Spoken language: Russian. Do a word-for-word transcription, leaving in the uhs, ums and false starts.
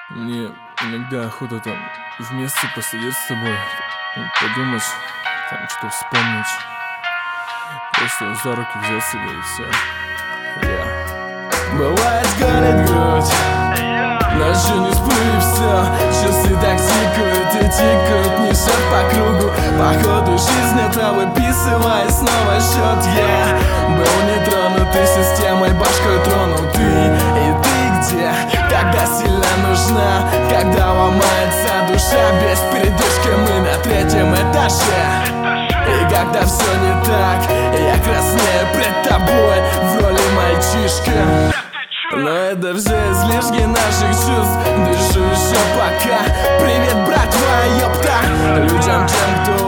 Мне иногда охота там вместе посидеть с тобой, там, подумать, там что вспомнить. Просто за руки взять себя и все. Yeah. Бывает горит грудь, ночью не сплю и все. Часы так тикают и тикают, несет по кругу. Походу жизнь это выписывает снова счет. Я был не тронутый системой, башкой тронул ты. И ты где? Когда сильно нужна, когда ломается душа. Без передышки мы на третьем этаже. И когда все не так, я краснею пред тобой в роли мальчишка. Но это все излишки наших чувств. Дышу еще пока. Привет, братва, ёпта. Людям, тем, кто